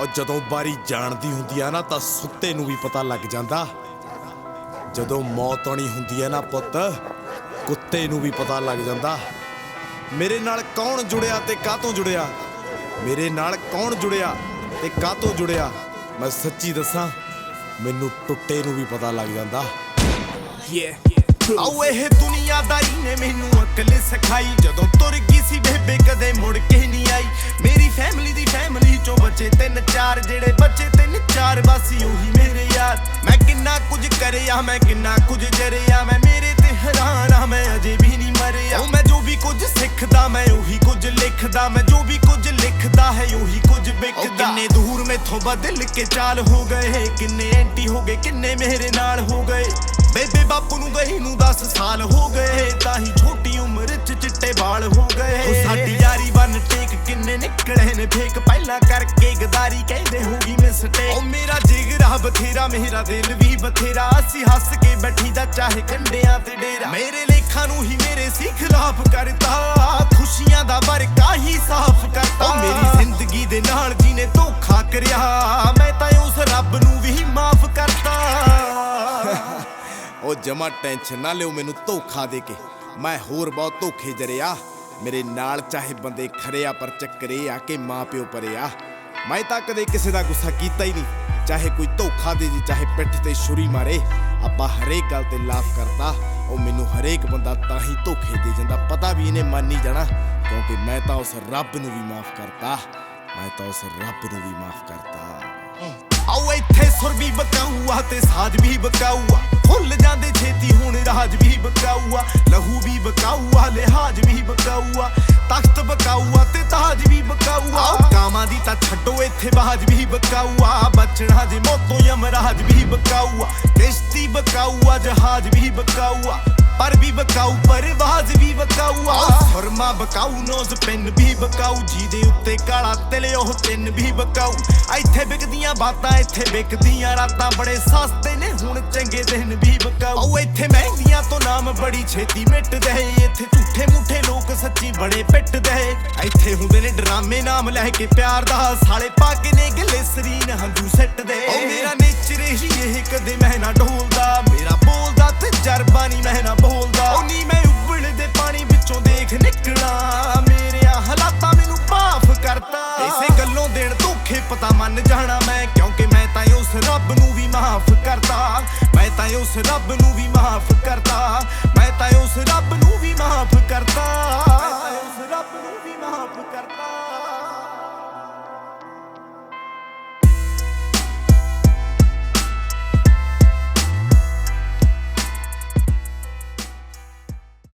और जदों बारी जानदी हुंदी आ ना तां सुत्ते नूं भी पता लग जांदा। जदों मौत आनी हुंदी है ना पुत्त, कुत्ते नूं भी पता लग जांदा। मेरे नाल कौन जुड़िया ते कातों जुड़िया, मेरे नाल कौन जुड़िया ते कातों जुड़िया, मैं सच्ची दसां मैनू टुट्टे नूं भी पता लग जांदा। आओ ਇਹ ਦੁਨੀਆਦਾਰੀ ਨੇ ਮੈਨੂੰ ਅਕਲ ਸਿਖਾਈ, ਜਦੋਂ ਤੁਰ ਗਈ ਸੀ ਬੇਬੇ ਕਦੇ ਮੁੜ ਕੇ ਨਹੀਂ ਆਈ। ਮੇਰੀ ਫੈਮਿਲੀ ਚੋਂ ਬੱਚੇ 3-4, ਜਿਹੜੇ ਬੱਚੇ 3-4 ਬਾਸੀ ਉਹੀ ਮੇਰੇ ਯਾਰ। ਮੈਂ ਕਿੰਨਾ ਕੁਝ ਕਰਿਆ, ਮੈਂ ਕਿੰਨਾ ਕੁਝ ਜਰਿਆ, ਮੈਂ ਮੇਰੇ ਤੇ ਹੈਰਾਨ ਆ, ਮੈਂ ਅਜੇ ਵੀ ਨਹੀਂ ਮਰਿਆ। ਉਹ ਮੈਂ ਜੋ ਵੀ ਕੁਝ ਸਿੱਖਦਾ, ਮੈਂ ਉਹੀ ਕੁਝ ਲਿਖਦਾ, ਮੈਂ ਜੋ ਵੀ ਕੁਝ ਲਿਖਦਾ ਹੈ ਉਹੀ ਕੁਝ ਵਿਕਦਾ। ਕਿੰਨੇ ਦੂਰ ਮੈਥੋਂ ਬਦਲ ਕੇ ਚਾਲ ਹੋ ਗਏ, ਕਿੰਨੇ ਐਂਟੀ ਹੋ ਗਏ, ਕਿੰਨੇ ਮੇਰੇ ਨਾਲ ਹੋ ਗਏ। ਬੇਬੇ ਬਾਪੂ ਨੂੰ ਗਈ ਨੂੰ 10 ਸਾਲ ਹੋ ਗਏ, ਤਾਂ ਹੀ ਛੋਟੀ ਉਮਰ ਚ ਚਿੱਟੇ ਵਾਲ ਹੋ ਗਏ। ਉਹ ਸਾਡੀ ਯਾਰੀ ਬਨ ਟੇਕ ਕਿੰਨੇ ਨਿਕਲੇ ਨੇ ਫੇਕ, ਪਹਿਲਾਂ ਕਰਕੇ ਗਦਾਰੀ ਕਹਿੰਦੇ ਹੋਗੀ ਮਿਸਟੇਕ। ਉਹ ਮੇਰਾ ਜਿਗਰਾ ਬਥੇਰਾ, ਮੇਰਾ ਦਿਲ ਵੀ ਬਥੇਰਾ, ਅਸੀਂ ਹੱਸ ਕੇ ਬੈਠੀ ਦਾ ਚਾਹੇ ਕੰਡਿਆਂ ਤੇ ਡੇਰਾ। ਮੇਰੇ ਲੇਖਾਂ ਨੂੰ ਹੀ ਮੇਰੇ ਸੀ ਖਿਲਾਫ ਕਰਤਾ, ਖੁਸ਼ੀਆਂ ਦਾ ਵਰਕਾ ਹੀ ਸਾਫ਼ ਕਰਤਾ। ਉਹ ਮੇਰੀ ਜ਼ਿੰਦਗੀ ਦੇ ਨਾਲ ਜਿਹਨੇ ਧੋਖਾ ਕਰਿਆ, ਮੈਂ ਤਾਂ ਉਸ ਰੱਬ ਨੂੰ ਵੀ ਮਾਫ ਕਰਤਾ। ਉਹ ਜਮਾ ਟੈਨਸ਼ਨ ਨਾ ਲਿਓ ਮੈਨੂੰ ਧੋਖਾ ਦੇ ਕੇ, ਮੈਂ ਹੋਰ ਬਹੁਤ ਧੋਖੇ ਜਰਿਆ। ਮੇਰੇ ਨਾਲ ਚਾਹੇ ਬੰਦੇ ਖਰੇ ਆ, ਪਰ ਚੱਕਰੇ ਆ ਕਿ ਮਾਂ ਪਿਓ ਪਰੇ ਆ। ਮੈਂ ਤਾਂ ਕਦੇ ਕਿਸੇ ਦਾ ਗੁੱਸਾ ਕੀਤਾ ਹੀ ਨਹੀਂ, ਚਾਹੇ ਕੋਈ ਧੋਖਾ ਦੇ ਜੇ, ਚਾਹੇ ਪਿੱਠ ਤੇ ਛੁਰੀ ਮਾਰੇ। ਆਪਾਂ ਹਰੇਕ ਗੱਲ ਤੇ ਲਾਫ ਕਰਤਾ। ਉਹ ਮੈਨੂੰ ਹਰੇਕ ਬੰਦਾ ਤਾਂ ਹੀ ਧੋਖੇ ਦੇ ਜਾਂਦਾ, ਪਤਾ ਵੀ ਇਹਨੇ ਮੰਨ ਹੀ ਜਾਣਾ, ਕਿਉਂਕਿ ਮੈਂ ਤਾਂ ਉਸ ਰੱਬ ਨੂੰ ਵੀ ਮਾਫ ਕਰਤਾ, ਮੈਂ ਤਾਂ ਉਸ ਰੱਬ ਨੂੰ ਵੀ ਮਾਫ ਕਰਤਾ। ਆਓ ਇੱਥੇ ਸੁਰ ਵੀ ਬਕਾਊ ਆ ਤੇ ਸਾਜ ਵੀ ਬਕਾਊ ਆ, ਭੁੱਲ ਜਾਂਦੇ ਛੇਤੀ ਹੁਣ ਰਾਜ ਵੀ ਬਕਾਊ ਆ। ਲਹੂ ਵੀ ਬਕਾਊ ਆ, ਲਿਹਾਜ ਵੀ ਬਕਾਊ ਆ, ਤਖਤ ਬਕਾਊ ਆ ਤੇ ਤਾਜ ਵੀ ਬਕਾਊ ਆ। ਕਾਮਾਂ ਦੀ ਤਾਂ ਛੱਡੋ ਇੱਥੇ ਬਾਜ ਵੀ ਬਕਾਊ ਆ, ਬਚਣਾ ਜੇ ਮੌਤੋਂ ਯਮਰਾਜ ਵੀ ਬਕਾਊ ਆ। ਕਿਸ਼ਤੀ ਬਕਾਊ ਆ, ਜਹਾਜ਼ ਵੀ ਬਕਾਊ ਆ, ਪਰ ਵੀ ਬਕਾਊ, ਪਰਵਾਜ਼ ਵੀ ਬਕਾਊ ਆ। ਸੁਰਮਾ ਬਕਾਊ, ਨੋਜ਼ ਪੈਨ ਵੀ ਬਕਾਊ, ਜਿਹਦੇ ਉੱਤੇ ਕਾਲਾ ਤਿਲ ਉਹ ਤਿੰਨ ਵੀ ਬਕਾਊ। ਇੱਥੇ ਵਿਕਦੀਆਂ ਬਾਤਾਂ, ਇੱਥੇ ਵਿਕਦੀਆਂ ਰਾਤਾਂ, ਬੜੇ ਸਸਤੇ ਨੇ ਹੁਣ ਚੰਗੇ ਦਿਨ ਵੀ ਬਕਾਊ। ਉਹ ਇੱਥੇ ਮਹਿੰਗੀਆਂ ਤੋਂ ਨਾਮ ਬੜੀ ਛੇਤੀ ਮਿਟਦੇ, ਇੱਥੇ ਝੂਠੇ ਮੂਠੇ ਲੋਕ ਸੱਚੀ ਬੜੇ ਪਿੱਟਦੇ। ਇੱਥੇ ਹੁੰਦੇ ਨੇ ਡਰਾਮੇ ਨਾਮ ਲੈ ਕੇ ਪਿਆਰ ਦਾ, ਸਾਲੇ ਪਾ ਕੇ ਨੇ ਗਲਿਸਰੀਨ ਹੰਝੂ ਸਿੱਟਦੇ। ਉਹ ਮੇਰਾ ਨੇਚਰ ਹੀ ਇਹ ਕਦੇ ਮੈਂ ਨਾ ਡੋਲਦਾ, ਮੇਰਾ ਬੋਲਦਾ ਤੇ ਜਰਬਾ ਨਹੀਂ ਮੈਂ ਨਾ ਬੋਲਦਾ। ਉਹ ਨੀ ਮੈਂ ਉਬਲਦੇ ਪਾਣੀ ਵਿੱਚੋਂ ਦੇਖ ਨਿਕਲਾਂ, ਮੇਰੇ ਹਾਲਾਤਾਂ ਮੈਨੂੰ ਮਾਫ ਕਰਤਾ। ਇਸੇ ਗੱਲੋਂ ਦੇਣ ਧੋਖੇ ਪਤਾ ਮੰਨ ਜਾਣਾ ਮੈਂ, ਕਿਉਂਕਿ ਮੈਂ ਤਾਂ ਉਸ ਰੱਬ ਨੂੰ ਵੀ ਮਾਫ ਕਰਤਾ, ਮੈਂ ਤਾਂ ਉਸ ਰੱਬ ਨੂੰ ਵੀ ਮਾਫ ਕਰਤਾ, ਮੈਂ ਤਾਂ ਉਸ ਰੱਬ ਨੂੰ ਵੀ ਮਾਫ